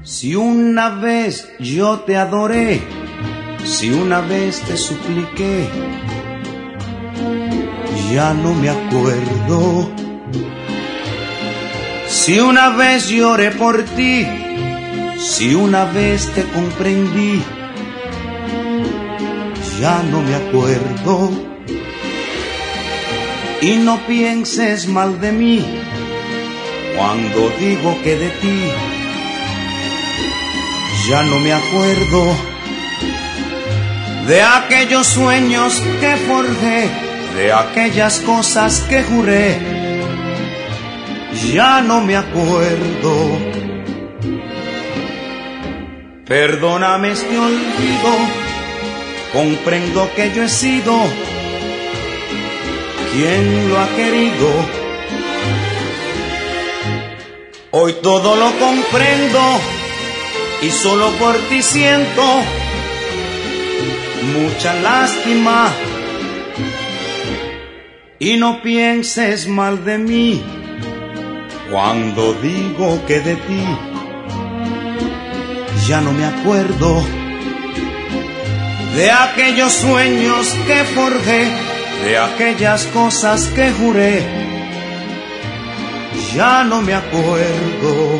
Si una vez yo te adoré, si una vez te supliqué, ya no me acuerdo. Si una vez lloré por ti, si una vez te comprendí, ya no me acuerdo. Y no pienses mal de mí cuando digo que de ti ya no me acuerdo. De aquellos sueños que forjé, de aquellas cosas que juré, ya no me acuerdo. Perdóname este olvido, comprendo que yo he sido quien lo ha querido. Hoy todo lo comprendo y solo por ti siento mucha lástima. Y no pienses mal de mí cuando digo que de ti ya no me acuerdo. De aquellos sueños que forjé, de aquellas cosas que juré, ya no me acuerdo.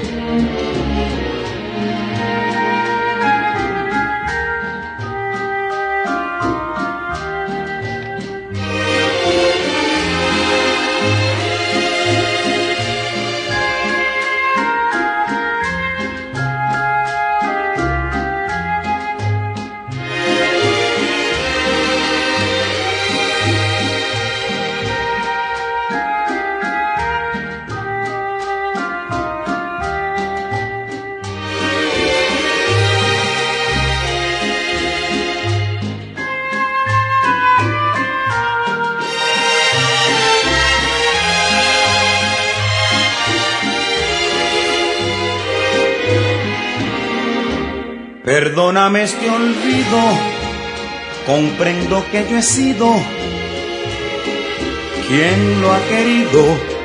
Perdóname este olvido, comprendo que yo he sido quien lo ha querido.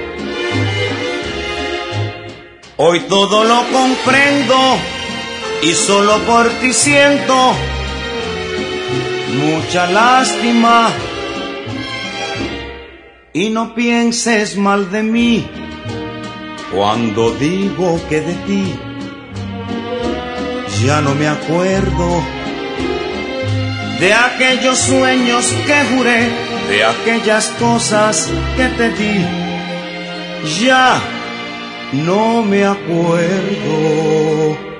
Hoy todo lo comprendo y solo por ti siento mucha lástima. Y no pienses mal de mí cuando digo que de ti ya no me acuerdo. De aquellos sueños que juré, de aquellas cosas que te di, ya no me acuerdo.